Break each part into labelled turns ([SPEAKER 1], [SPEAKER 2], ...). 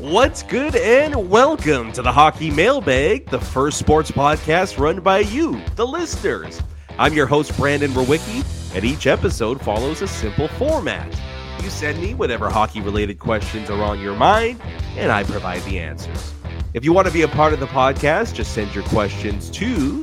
[SPEAKER 1] What's good, and welcome to the Hockey Mailbag, the first sports podcast run by you, the listeners. I'm your host, Brandon Rowicki, and each episode follows a simple format. You send me whatever hockey-related questions are on your mind, and I provide the answers. If you want to be a part of the podcast, just send your questions to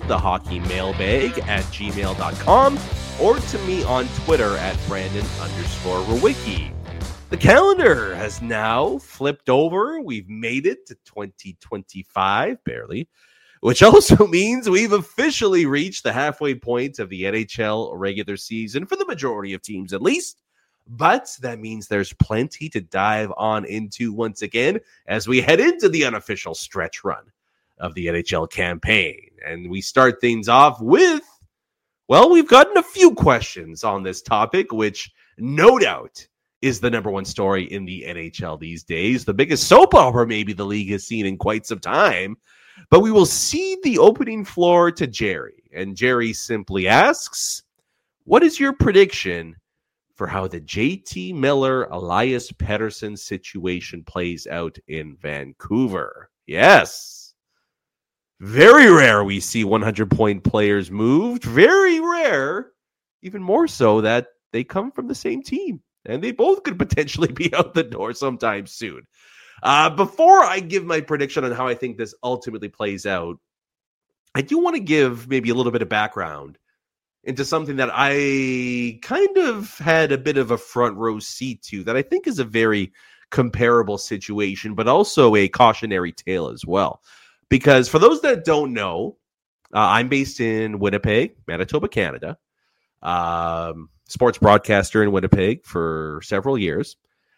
[SPEAKER 1] thehockeymailbag@gmail.com or to me on Twitter at Brandon_Rowicki. The calendar has now flipped over. We've made it to 2025, barely, which also means we've officially reached the halfway point of the NHL regular season, for the majority of teams at least. But that means there's plenty to dive on into once again as we head into the unofficial stretch run of the NHL campaign. And we start things off with, well, we've gotten a few questions on this topic, which no doubt is the number one story in the NHL these days. The biggest soap opera maybe the league has seen in quite some time. But we will cede the opening floor to Jerry. And Jerry simply asks, what is your prediction for how the JT Miller, Elias Pettersson situation plays out in Vancouver? Yes. Very rare we see 100-point players moved. Very rare, even more so, that they come from the same team. And they both could potentially be out the door sometime soon. Before I give my prediction on how I think this ultimately plays out, I do want to give maybe a little bit of background into something that I kind of had a bit of a front row seat to that I think is a very comparable situation, but also a cautionary tale as well. Because for those that don't know, I'm based in Winnipeg, Manitoba, Canada. Sports broadcaster in Winnipeg for several years.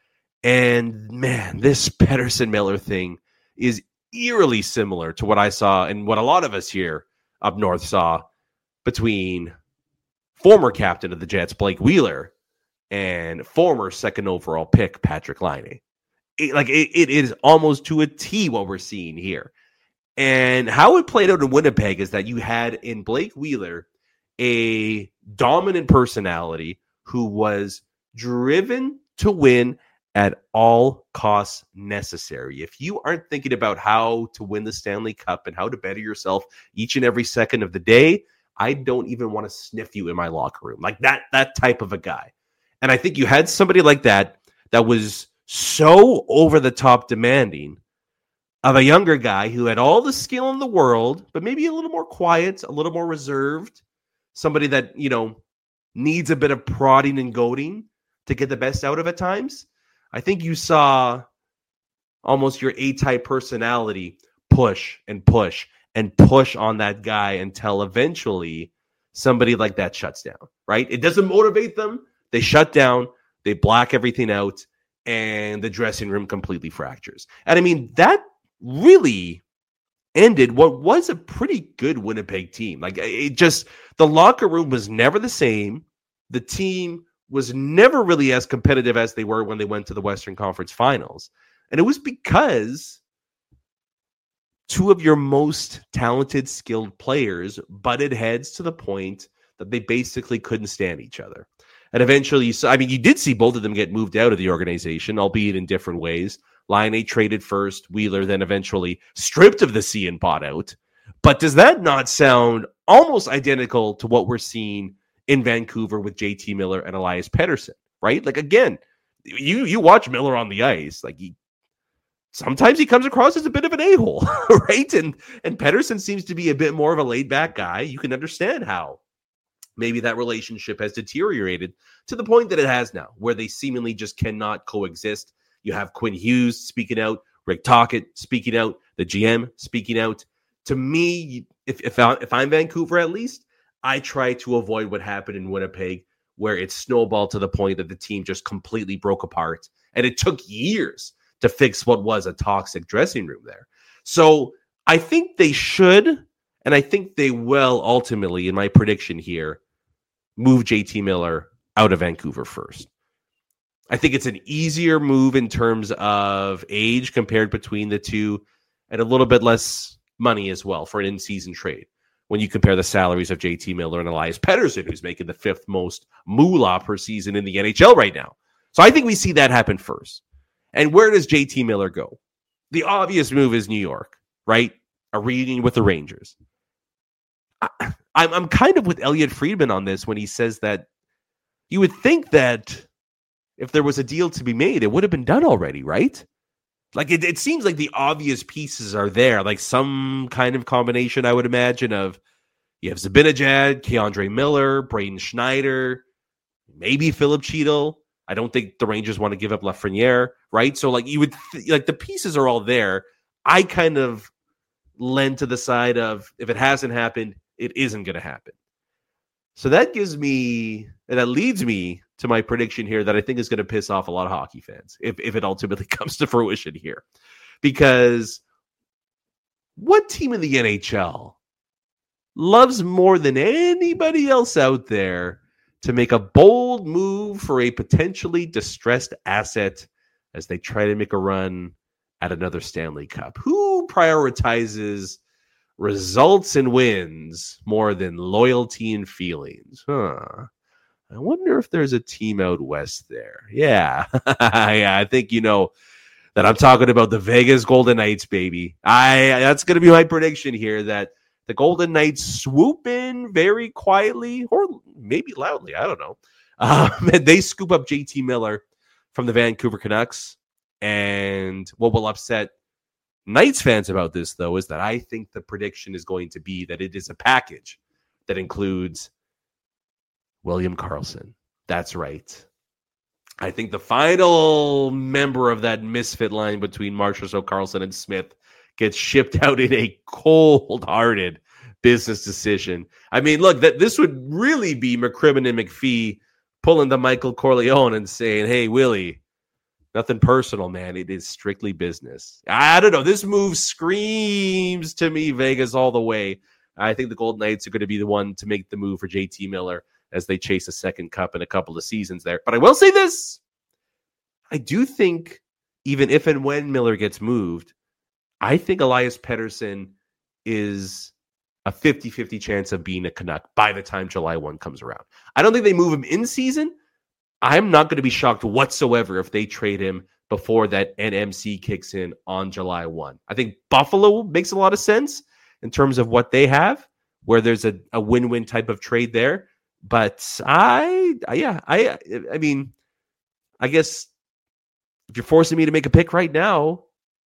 [SPEAKER 1] And man, this Pettersson Miller thing is eerily similar to what I saw and what a lot of us here up north saw between former captain of the Jets, Blake Wheeler, and former second overall pick, Patrik Laine. It is almost to a T what we're seeing here. And how it played out in Winnipeg is that you had in Blake Wheeler a dominant personality who was driven to win at all costs necessary. If you aren't thinking about how to win the Stanley Cup and how to better yourself each and every second of the day, I don't even want to sniff you in my locker room. Like that type of a guy. And I think you had somebody like that was so over the top demanding of a younger guy who had all the skill in the world, but maybe a little more quiet, a little more reserved. Somebody that, needs a bit of prodding and goading to get the best out of at times. I think you saw almost your A-type personality push and push and push on that guy until eventually somebody like that shuts down, right? It doesn't motivate them. They shut down, they black everything out, and the dressing room completely fractures. And I mean, that really ended what was a pretty good Winnipeg team. The locker room was never the same. The team was never really as competitive as they were when they went to the Western Conference Finals. And it was because two of your most talented, skilled players butted heads to the point that they basically couldn't stand each other. And eventually, you did see both of them get moved out of the organization, albeit in different ways. Laine traded first, Wheeler then eventually stripped of the C and bought out. But does that not sound almost identical to what we're seeing in Vancouver with JT Miller and Elias Pettersson, right? Like, again, you watch Miller on the ice, sometimes he comes across as a bit of an a-hole, right? And Pettersson seems to be a bit more of a laid-back guy. You can understand how maybe that relationship has deteriorated to the point that it has now, where they seemingly just cannot coexist. You have Quinn Hughes speaking out, Rick Tocchet speaking out, the GM speaking out. To me, if I'm Vancouver at least, I try to avoid what happened in Winnipeg, where it snowballed to the point that the team just completely broke apart. And it took years to fix what was a toxic dressing room there. So I think they should, and I think they will ultimately, in my prediction here, move JT Miller out of Vancouver first. I think it's an easier move in terms of age compared between the two, and a little bit less money as well for an in-season trade when you compare the salaries of JT Miller and Elias Pettersson, who's making the fifth most moolah per season in the NHL right now. So I think we see that happen first. And where does JT Miller go? the obvious move is New York, right? A reunion with the Rangers. I'm kind of with Elliot Friedman on this when he says that you would think that if there was a deal to be made, it would have been done already, right? Like it seems like the obvious pieces are there, like some kind of combination, I would imagine, of you have Zibanejad, Keandre Miller, Braden Schneider, maybe Philip Cheadle. I don't think the Rangers want to give up Lafreniere, right? So like you would like the pieces are all there. I kind of lend to the side of if it hasn't happened, it isn't going to happen. So that gives me, and that leads me to my prediction here that I think is going to piss off a lot of hockey fans if it ultimately comes to fruition here. Because what team in the NHL loves more than anybody else out there to make a bold move for a potentially distressed asset as they try to make a run at another Stanley Cup? Who prioritizes results and wins more than loyalty and feelings? I wonder if there's a team out west there. Yeah. Yeah, I think you know that I'm talking about the Vegas Golden Knights, baby. That's going to be my prediction here, that the Golden Knights swoop in very quietly, or maybe loudly, I don't know. And they scoop up JT Miller from the Vancouver Canucks. And what will upset Knights fans about this, though, is that I think the prediction is going to be that it is a package that includes William Karlsson. That's right. I think the final member of that misfit line between Marchessault, Karlsson, and Smith gets shipped out in a cold-hearted business decision. I mean, look, this would really be McCrimmon and McPhee pulling the Michael Corleone and saying, hey, Willie, nothing personal, man. It is strictly business. I don't know. This move screams to me Vegas all the way. I think the Golden Knights are going to be the one to make the move for JT Miller as they chase a second cup in a couple of seasons there. But I will say this. I do think even if and when Miller gets moved, I think Elias Pettersson is a 50-50 chance of being a Canuck by the time July 1 comes around. I don't think they move him in season. I'm not going to be shocked whatsoever if they trade him before that NMC kicks in on July 1. I think Buffalo makes a lot of sense in terms of what they have, where there's a win-win type of trade there. But I mean, I guess if you're forcing me to make a pick right now,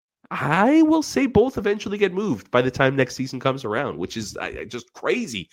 [SPEAKER 1] I will say both eventually get moved by the time next season comes around, which is just crazy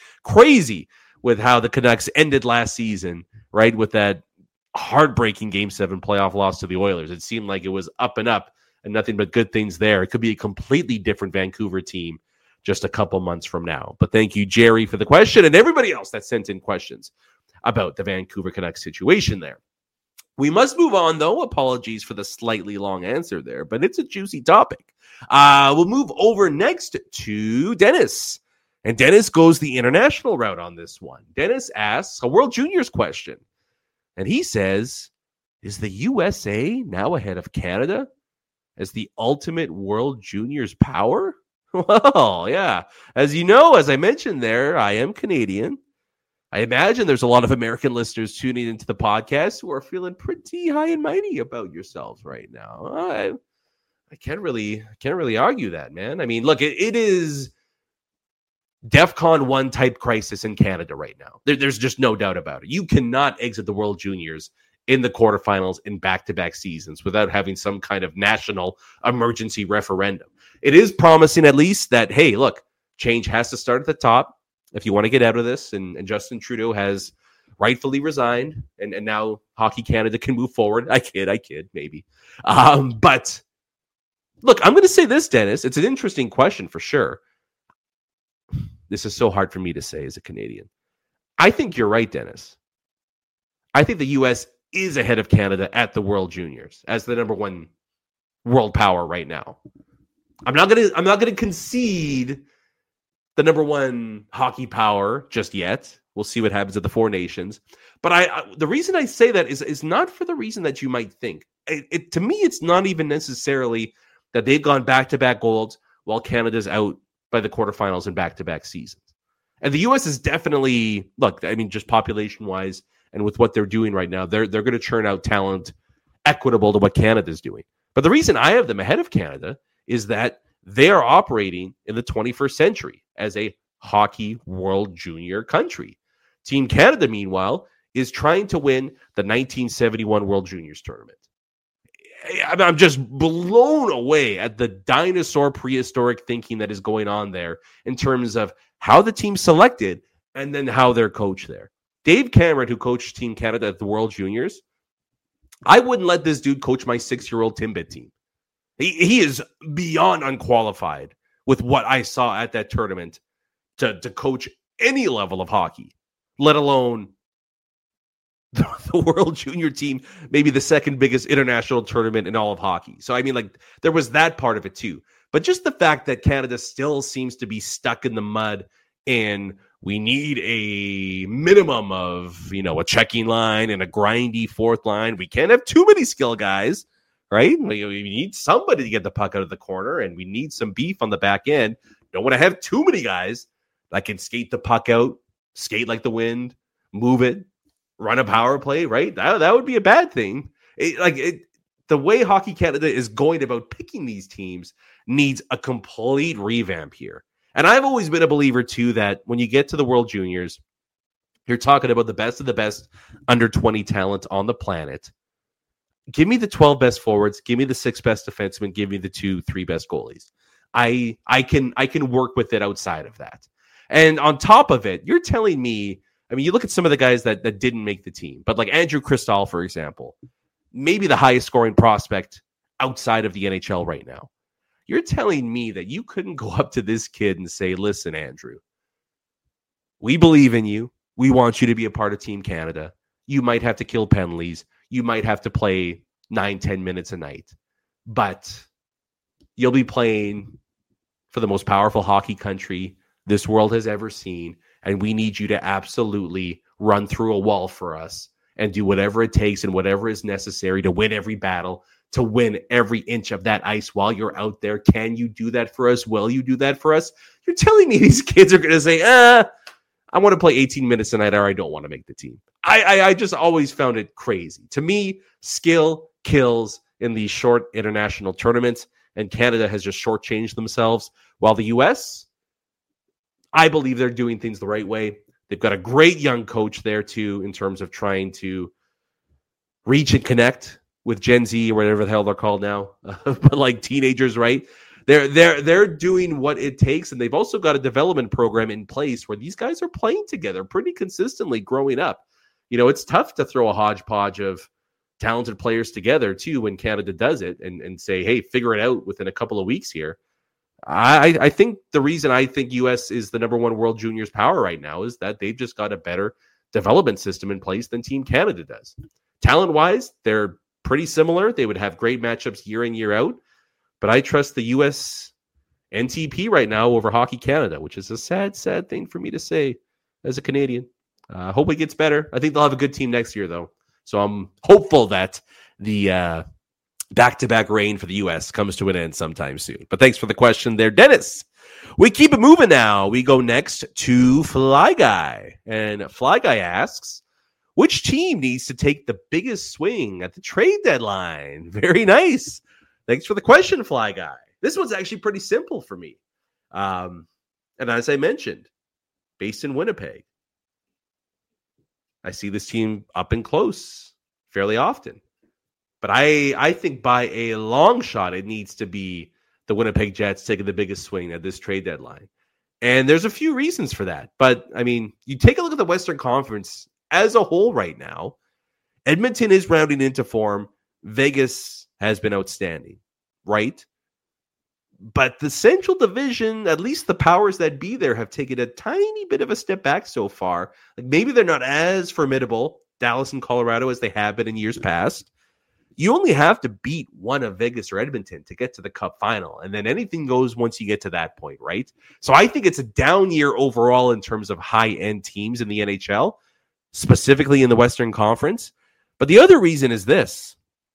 [SPEAKER 1] with how the Canucks ended last season, right? With that heartbreaking Game 7 playoff loss to the Oilers. It seemed like it was up and up and nothing but good things there. It could be a completely different Vancouver team just a couple months from now. But thank you, Jerry, for the question, and everybody else that sent in questions about the Vancouver Canucks situation there. We must move on, though. Apologies for the slightly long answer there, but it's a juicy topic. We'll move over next to Dennis. And Dennis goes the international route on this one. Dennis asks a World Juniors question. And he says, is the USA now ahead of Canada as the ultimate World Juniors power? Well, yeah. As you know, as I mentioned there, I am Canadian. I imagine there's a lot of American listeners tuning into the podcast who are feeling pretty high and mighty about yourselves right now. I can't really argue that, man. I mean, look, it is DEFCON 1 type crisis in Canada right now. There's just no doubt about it. You cannot exit the World Juniors in the quarterfinals in back-to-back seasons without having some kind of national emergency referendum. It is promising at least that, hey, look, change has to start at the top if you want to get out of this. And Justin Trudeau has rightfully resigned, and now Hockey Canada can move forward. I kid, maybe. But look, I'm going to say this, Dennis. It's an interesting question for sure. This is so hard for me to say as a Canadian. I think you're right, Dennis. I think the U.S. is ahead of Canada at the World Juniors as the number one world power right now. I'm not gonna concede the number one hockey power just yet. We'll see what happens at the Four Nations. But the reason I say that is not for the reason that you might think. To me, it's not even necessarily that they've gone back-to-back golds while Canada's out by the quarterfinals in back-to-back seasons. And the U.S. is definitely, look, I mean, just population-wise and with what they're doing right now, they're going to churn out talent equitable to what Canada's doing. But the reason I have them ahead of Canada is that they are operating in the 21st century as a hockey world junior country. Team Canada, meanwhile, is trying to win the 1971 World Juniors tournament. I'm just blown away at the dinosaur prehistoric thinking that is going on there in terms of how the team selected and then how they're coached there. Dave Cameron, who coached Team Canada at the World Juniors, I wouldn't let this dude coach my 6-year-old Timbit team. He is beyond unqualified with what I saw at that tournament to coach any level of hockey, let alone the World Junior team, maybe the second biggest international tournament in all of hockey. So, I mean, like, there was that part of it too. But just the fact that Canada still seems to be stuck in the mud and we need a minimum of, a checking line and a grindy fourth line. We can't have too many skill guys, right? We need somebody to get the puck out of the corner, and we need some beef on the back end. Don't want to have too many guys that can skate the puck out, skate like the wind, move it, run a power play, right? That would be a bad thing. The way Hockey Canada is going about picking these teams needs a complete revamp here. And I've always been a believer, too, that when you get to the World Juniors, you're talking about the best of the best under 20 talent on the planet. Give me the 12 best forwards. Give me the 6 best defensemen. Give me the 2-3 best goalies. I can work with it outside of that. And on top of it, you're telling me, I mean, you look at some of the guys that didn't make the team, but like Andrew Cristall, for example, maybe the highest scoring prospect outside of the NHL right now. You're telling me that you couldn't go up to this kid and say, listen, Andrew, we believe in you. We want you to be a part of Team Canada. You might have to kill penalties. You might have to play 9-10 minutes a night, but you'll be playing for the most powerful hockey country this world has ever seen. And we need you to absolutely run through a wall for us and do whatever it takes and whatever is necessary to win every battle, to win every inch of that ice while you're out there. Can you do that for us? Will you do that for us? You're telling me these kids are going to say, I want to play 18 minutes a night or I don't want to make the team. I just always found it crazy. To me, skill kills in these short international tournaments, and Canada has just shortchanged themselves, while the U.S., I believe they're doing things the right way. They've got a great young coach there, too, in terms of trying to reach and connect with Gen Z or whatever the hell they're called now, but like teenagers, right? They're doing what it takes, and they've also got a development program in place where these guys are playing together pretty consistently growing up. It's tough to throw a hodgepodge of talented players together, too, when Canada does it and say, hey, figure it out within a couple of weeks here. I think the reason I think U.S. is the number one World Juniors power right now is that they've just got a better development system in place than Team Canada does. Talent-wise, they're pretty similar. They would have great matchups year in, year out. But I trust the U.S. NTP right now over Hockey Canada, which is a sad, sad thing for me to say as a Canadian. I hope it gets better. I think they'll have a good team next year, though. So I'm hopeful that the back-to-back reign for the U.S. comes to an end sometime soon. But thanks for the question there, Dennis. We keep it moving now. We go next to Fly Guy. And Fly Guy asks, which team needs to take the biggest swing at the trade deadline? Very nice. Thanks for the question, Fly Guy. This one's actually pretty simple for me. And as I mentioned, based in Winnipeg, I see this team up and close fairly often. But I think by a long shot, it needs to be the Winnipeg Jets taking the biggest swing at this trade deadline. And there's a few reasons for that. But, I mean, you take a look at the Western Conference as a whole right now. Edmonton is rounding into form. Vegas has been outstanding, right? But the Central Division, at least the powers that be there, have taken a tiny bit of a step back so far. Like maybe they're not as formidable, Dallas and Colorado, as they have been in years past. You only have to beat one of Vegas or Edmonton to get to the Cup final. And then anything goes once you get to that point, right? So I think it's a down year overall in terms of high-end teams in the NHL, specifically in the Western Conference. But the other reason is this.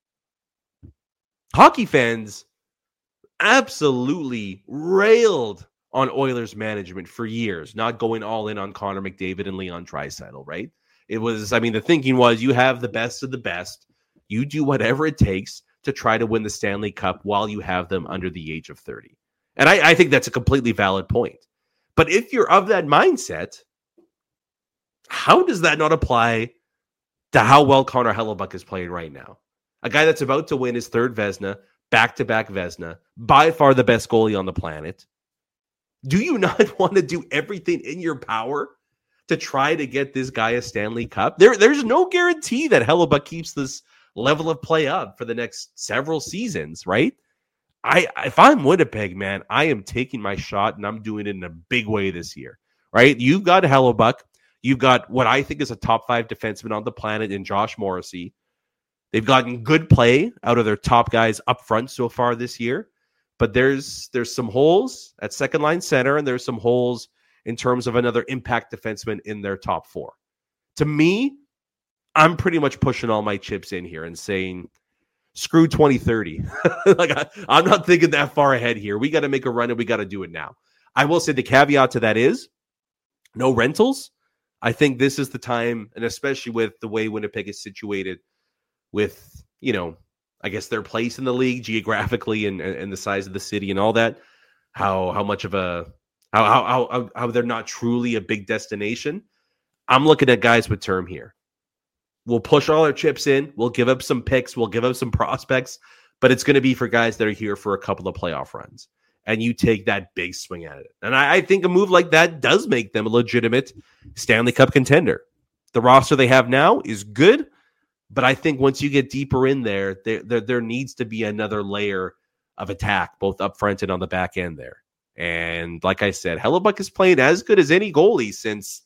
[SPEAKER 1] Hockey fans absolutely railed on Oilers management for years, not going all in on Connor McDavid and Leon Draisaitl, right? It was, I mean, the thinking was you have the best of the best. You do whatever it takes to try to win the Stanley Cup while you have them under the age of 30. And I think that's a completely valid point. But if you're of that mindset, how does that not apply to how well Connor Hellebuyck is playing right now? A guy that's about to win his third Vezina, back-to-back Vezina, by far the best goalie on the planet. Do you not want to do everything in your power to try to get this guy a Stanley Cup? There's no guarantee that Hellebuyck keeps this level of play up for the next several seasons, right? If I'm Winnipeg, man, I am taking my shot, and I'm doing it in a big way this year, right? You've got Hellebuyck. You've got what I think is a top 5 defenseman on the planet in Josh Morrissey. They've gotten good play out of their top guys up front so far this year, but there's some holes at second line center, and there's some holes in terms of another impact defenseman in their top 4. To me, I'm pretty much pushing all my chips in here and saying, screw 2030. I'm not thinking that far ahead here. We got to make a run, and we got to do it now. I will say the caveat to that is no rentals. I think this is the time, and especially with the way Winnipeg is situated with, I guess their place in the league geographically and the size of the city and all that, how much of how they're not truly a big destination. I'm looking at guys with term here. We'll push all our chips in. We'll give up some picks. We'll give up some prospects, but it's going to be for guys that are here for a couple of playoff runs. And you take that big swing at it. And I think a move like that does make them a legitimate Stanley Cup contender. The roster they have now is good, but I think once you get deeper in there, there needs to be another layer of attack, both up front and on the back end there. And like I said, Hellebuyck is playing as good as any goalie since,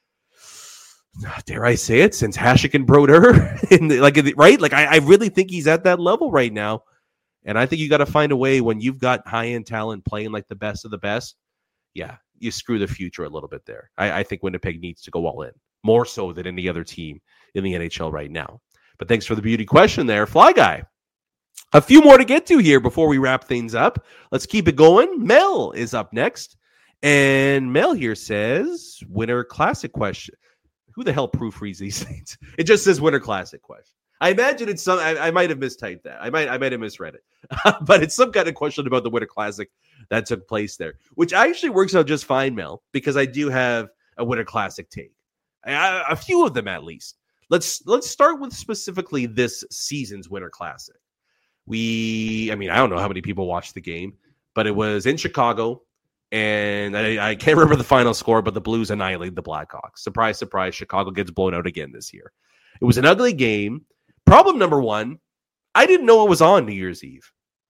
[SPEAKER 1] dare I say it, since Hasek and Brodeur. Right? I really think he's at that level right now. And I think you got to find a way when you've got high-end talent playing like the best of the best. Yeah, you screw the future a little bit there. I think Winnipeg needs to go all in, more so than any other team in the NHL right now. But thanks for the beauty question there, Fly Guy. A few more to get to here before we wrap things up. Let's keep it going. Mel is up next. And Mel here says, Winter Classic question. Who the hell proofreads these things? It just says Winter Classic question. I imagine it's some. I might have mistyped that. I might have misread it, but it's some kind of question about the Winter Classic that took place there, which actually works out just fine, Mel, because I do have a Winter Classic take, a few of them at least. Let's start with specifically this season's Winter Classic. I don't know how many people watched the game, but it was in Chicago, and I can't remember the final score, but the Blues annihilated the Blackhawks. Surprise, surprise! Chicago gets blown out again this year. It was an ugly game. Problem number one, I didn't know it was on New Year's Eve.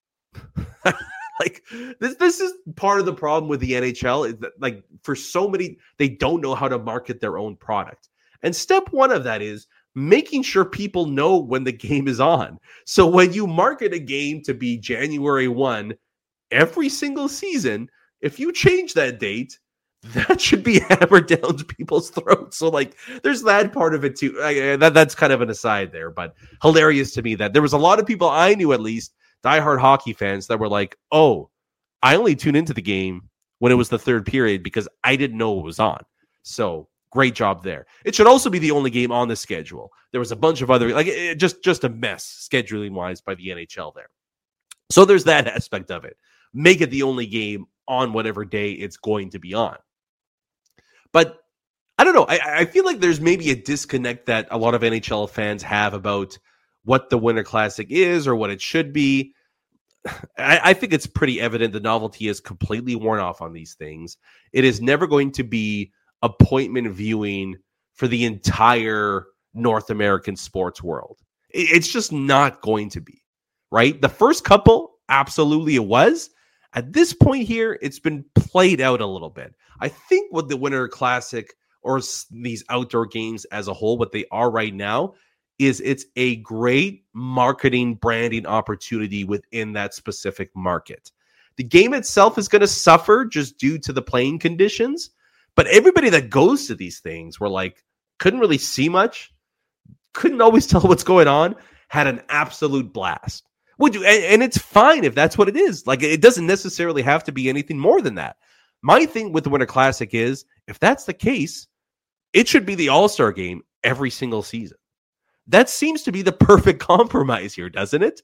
[SPEAKER 1] This is part of the problem with the NHL is that, for so many, they don't know how to market their own product. And step one of that is making sure people know when the game is on. So when you market a game to be January 1 every single season, if you change that date, that should be hammered down to people's throats. So there's that part of it too. That's kind of an aside there, but hilarious to me that there was a lot of people I knew, at least diehard hockey fans, that were like, oh, I only tuned into the game when it was the third period because I didn't know it was on. So great job there. It should also be the only game on the schedule. There was a bunch of other, just a mess scheduling wise by the NHL there. So there's that aspect of it. Make it the only game on whatever day it's going to be on. But I don't know. I feel like there's maybe a disconnect that a lot of NHL fans have about what the Winter Classic is or what it should be. I think it's pretty evident the novelty is completely worn off on these things. It is never going to be appointment viewing for the entire North American sports world. It's just not going to be, right? The first couple, absolutely it was. At this point here, it's been played out a little bit. I think what the Winter Classic or these outdoor games as a whole, what they are right now, is it's a great marketing, branding opportunity within that specific market. The game itself is going to suffer just due to the playing conditions, but everybody that goes to these things were couldn't really see much, couldn't always tell what's going on, had an absolute blast. And it's fine if that's what it is. It doesn't necessarily have to be anything more than that. My thing with the Winter Classic is, if that's the case, it should be the All-Star game every single season. That seems to be the perfect compromise here, doesn't it?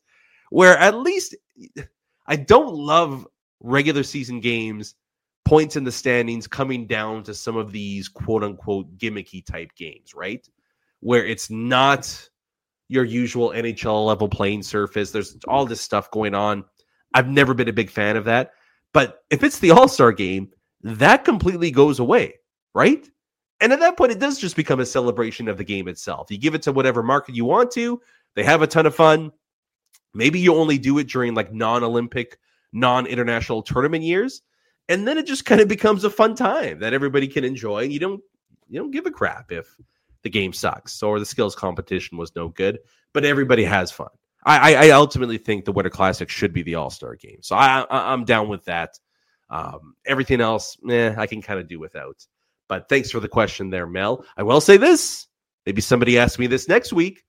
[SPEAKER 1] where at least I don't love regular season games, points in the standings coming down to some of these quote unquote gimmicky type games, right? Where it's not your usual NHL level playing surface. There's all this stuff going on. I've never been a big fan of that. But if it's the All-Star game, that completely goes away, right? And at that point, it does just become a celebration of the game itself. You give it to whatever market you want to. They have a ton of fun. Maybe you only do it during like non-Olympic, non-international tournament years. And then it just kind of becomes a fun time that everybody can enjoy. And you don't give a crap if the game sucks or the skills competition was no good, but everybody has fun. I ultimately think the Winter Classic should be the All-Star game. So I'm down with that. Everything else, I can kind of do without. But thanks for the question there, Mel. I will say this. Maybe somebody asks me this next week.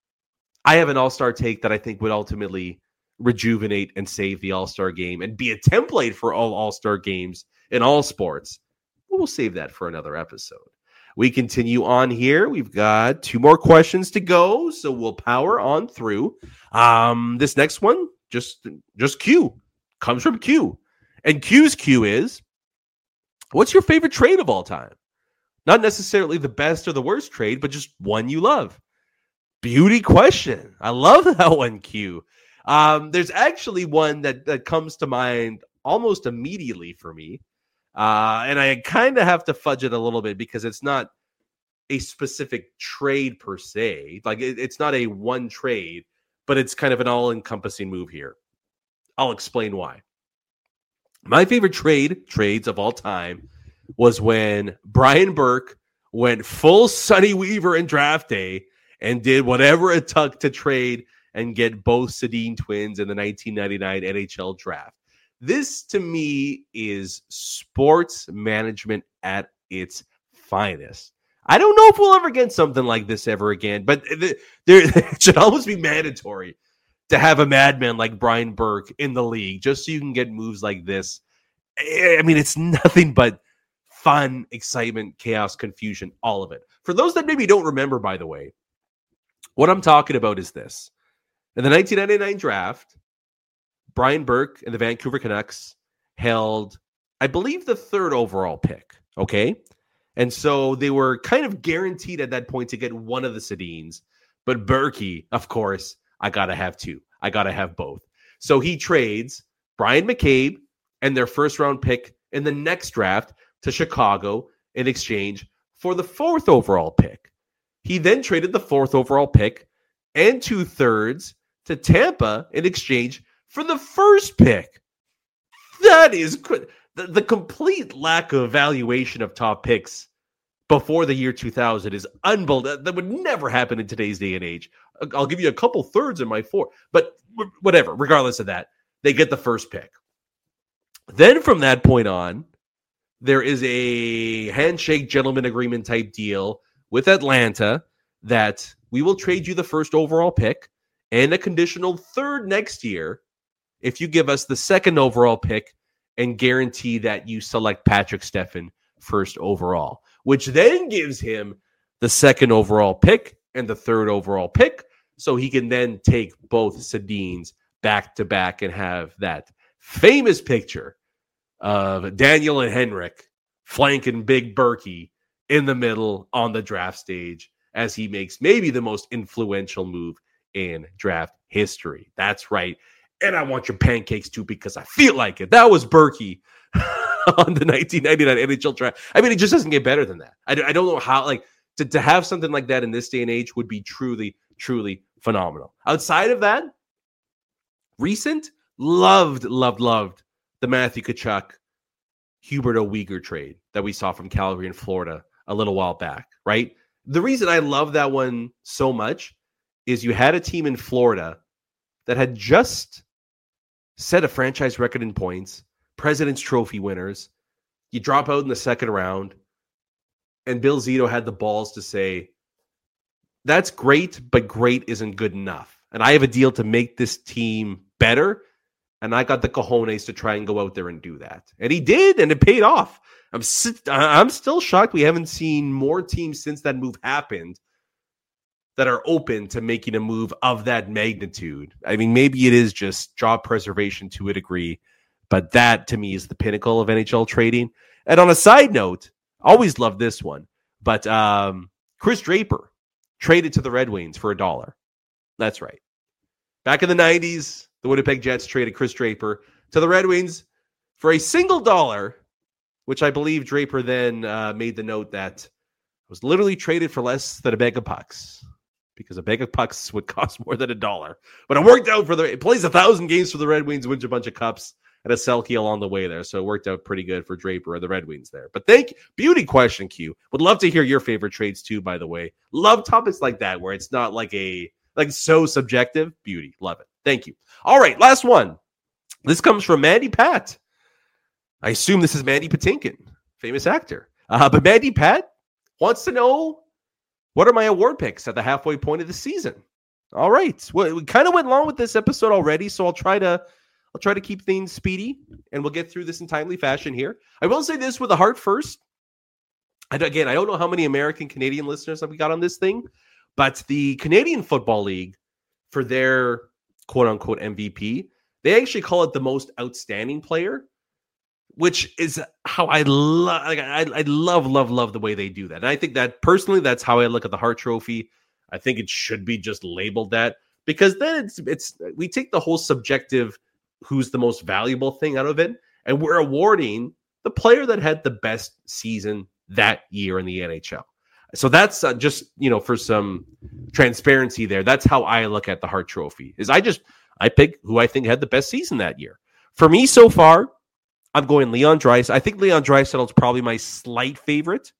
[SPEAKER 1] I have an All-Star take that I think would ultimately rejuvenate and save the All-Star game and be a template for all All-Star games in all sports. We'll save that for another episode. We continue on here. We've got 2 more questions to go, so we'll power on through. This next one, just Q, comes from Q. And Q's Q is, what's your favorite trade of all time? Not necessarily the best or the worst trade, but just one you love. Beauty question. I love that one, Q. There's actually one that comes to mind almost immediately for me. And I kind of have to fudge it a little bit because it's not a specific trade per se. Like it's not a one trade, but it's kind of an all-encompassing move here. I'll explain why. My favorite trades of all time was when Brian Burke went full Sonny Weaver in draft day and did whatever it took to trade and get both Sedin twins in the 1999 NHL draft. This, to me, is sports management at its finest. I don't know if we'll ever get something like this ever again, but it should almost be mandatory to have a madman like Brian Burke in the league just so you can get moves like this. I mean, it's nothing but fun, excitement, chaos, confusion, all of it. For those that maybe don't remember, by the way, what I'm talking about is this. In the 1999 draft, Brian Burke and the Vancouver Canucks held, I believe, the 3rd overall pick, okay? And so they were kind of guaranteed at that point to get one of the Sedins. But Berkey, of course, I got to have 2. I got to have both. So he trades Brian McCabe and their first-round pick in the next draft to Chicago in exchange for the 4th overall pick. He then traded the 4th overall pick and 2/3 to Tampa in exchange for the 1st pick. That is the complete lack of valuation of top picks before the year 2000 is unbelievable. That would never happen in today's day and age. I'll give you a couple thirds in my 4, but whatever. Regardless of that, they get the 1st pick. Then from that point on, there is a handshake gentleman agreement type deal with Atlanta that we will trade you the 1st overall pick and a conditional 3rd next year if you give us the 2nd overall pick and guarantee that you select Patrick Steffen 1st overall, which then gives him the 2nd overall pick and the 3rd overall pick, so he can then take both Sedins back to back and have that famous picture of Daniel and Henrik flanking Big Berkey in the middle on the draft stage as he makes maybe the most influential move in draft history. That's right. And I want your pancakes too because I feel like it. That was Berkey on the 1999 NHL draft. I mean, it just doesn't get better than that. I don't know how, like, to have something like that in this day and age would be truly, truly phenomenal. Outside of that, recent, loved the Matthew Tkachuk, Huberdeau Weegar trade that we saw from Calgary and Florida a little while back, right? The reason I love that one so much is you had a team in Florida that had just set a franchise record in points, President's Trophy winners. You drop out in the 2nd round, and Bill Zito had the balls to say, that's great, but great isn't good enough. And I have a deal to make this team better, and I got the cojones to try and go out there and do that. And he did, and it paid off. I'm still shocked we haven't seen more teams since that move happened that are open to making a move of that magnitude. I mean, maybe it is just job preservation to a degree, but that to me is the pinnacle of NHL trading. And on a side note, always love this one, but Chris Draper traded to the Red Wings for $1. That's right. Back in the 90s, the Winnipeg Jets traded Chris Draper to the Red Wings for a single dollar, which I believe Draper then made the note that was literally traded for less than a bag of pucks, because a bag of pucks would cost more than $1. But it worked out it plays 1,000 games for the Red Wings, wins a bunch of cups, and a Selke along the way there. So it worked out pretty good for Draper and the Red Wings there. But beauty question, Q. Would love to hear your favorite trades too, by the way. Love topics like that where it's not like so subjective. Beauty. Love it. Thank you. All right, last one. This comes from Mandy Pat. I assume this is Mandy Patinkin, famous actor. But Mandy Pat wants to know, what are my award picks at the halfway point of the season? All right. Well, we kind of went long with this episode already, so I'll try to keep things speedy, and we'll get through this in timely fashion here. I will say this with a heart first. And again, I don't know how many American Canadian listeners that we got on this thing, but the Canadian Football League, for their quote-unquote MVP, they actually call it the most outstanding player, which is how I love. I love the way they do that. And I think that personally, that's how I look at the Hart Trophy. I think it should be just labeled that, because then we take the whole subjective who's the most valuable thing out of it, and we're awarding the player that had the best season that year in the NHL. So that's just, for some transparency there. That's how I look at the Hart Trophy. Is I pick who I think had the best season that year. For me so far, I'm going Leon Draisaitl. I think Leon Draisaitl is probably my slight favorite.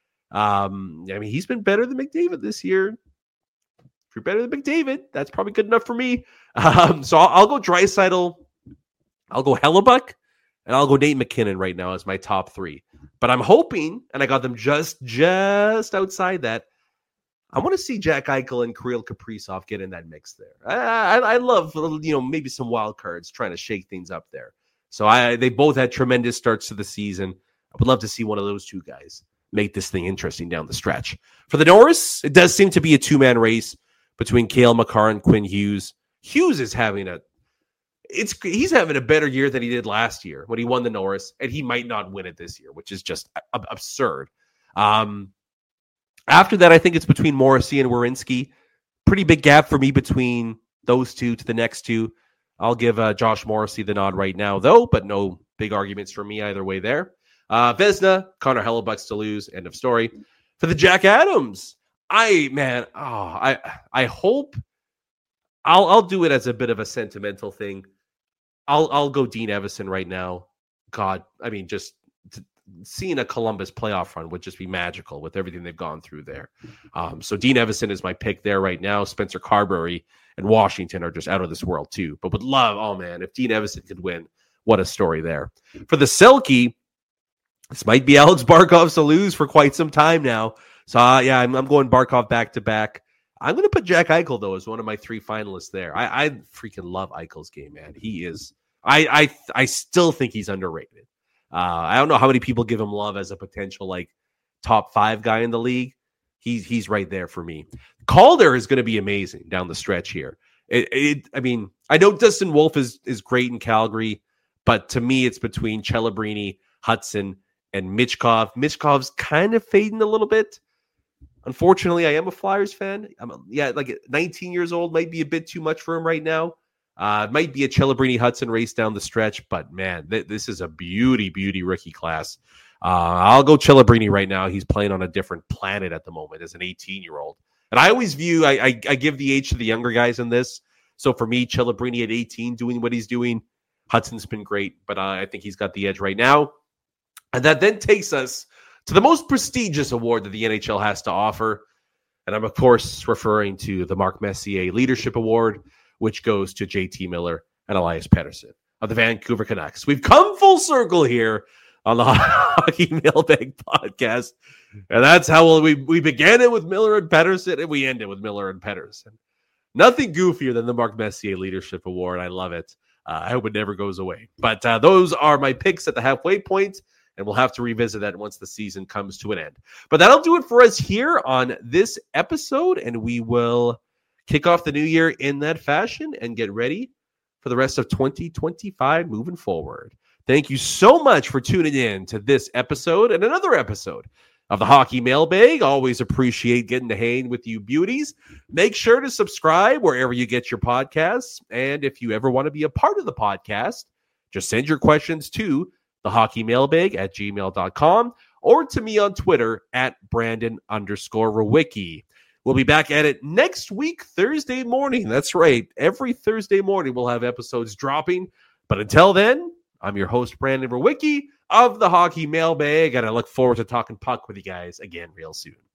[SPEAKER 1] He's been better than McDavid this year. If you're better than McDavid, that's probably good enough for me. So I'll go Draisaitl. I'll go Hellebuck, and I'll go Nate McKinnon right now as my top three. But I'm hoping, and I got them just outside that, I want to see Jack Eichel and Kirill Kaprizov get in that mix there. I love, maybe some wild cards trying to shake things up there. So they both had tremendous starts to the season. I would love to see one of those two guys make this thing interesting down the stretch. For the Norris, it does seem to be a two-man race between Cale Makar and Quinn Hughes. Hughes is having he's having a better year than he did last year when he won the Norris, and he might not win it this year, which is just absurd. After that, I think it's between Morrissey and Werenski. Pretty big gap for me between those two to the next two. I'll give Josh Morrissey the nod right now, though, but no big arguments for me either way there. Vezina, Connor Hellebuck's to lose. End of story. For the Jack Adams, I hope I'll do it as a bit of a sentimental thing. I'll go Dean Evason right now. God, just seeing a Columbus playoff run would just be magical with everything they've gone through there. So Dean Evason is my pick there right now. Spencer Carberry and Washington are just out of this world too. But would love, if Dean Evason could win, what a story there. For the Selke, this might be Alex Barkov's to lose for quite some time now. So I'm going Barkov back to back. I'm going to put Jack Eichel, though, as one of my three finalists there. I freaking love Eichel's game, man. He is. I still think he's underrated. I don't know how many people give him love as a potential top 5 guy in the league. He's right there for me. Calder is going to be amazing down the stretch here. I know Dustin Wolf is great in Calgary, but to me it's between Celebrini, Hudson, and Michkov. Michkov's kind of fading a little bit. Unfortunately, I am a Flyers fan. 19 years old might be a bit too much for him right now. It might be a Celebrini-Hudson race down the stretch, but man, this is a beauty rookie class. I'll go Celebrini right now. He's playing on a different planet at the moment as an 18-year-old. And I always view, I give the age to the younger guys in this. So for me, Celebrini at 18 doing what he's doing. Hudson's been great, but I think he's got the edge right now. And that then takes us to the most prestigious award that the NHL has to offer. And I'm, of course, referring to the Mark Messier Leadership Award, which goes to JT Miller and Elias Pettersson of the Vancouver Canucks. We've come full circle here on the Hockey Mailbag podcast. And that's how we began it with Miller and Pettersson, and we end it with Miller and Pettersson. Nothing goofier than the Mark Messier Leadership Award. I love it. I hope it never goes away. But those are my picks at the halfway point. and we'll have to revisit that once the season comes to an end. But that'll do it for us here on this episode, and we will kick off the new year in that fashion and get ready for the rest of 2025 moving forward. Thank you so much for tuning in to this episode and another episode of the Hockey Mailbag. Always appreciate getting to hang with you beauties. Make sure to subscribe wherever you get your podcasts. And if you ever want to be a part of the podcast, just send your questions to thehockeymailbag@gmail.com or to me on Twitter @Brandon_Rowicki. We'll be back at it next week, Thursday morning. That's right. Every Thursday morning, we'll have episodes dropping. But until then, I'm your host, Brandon Rowicki of the Hockey Mailbag, and I look forward to talking puck with you guys again real soon.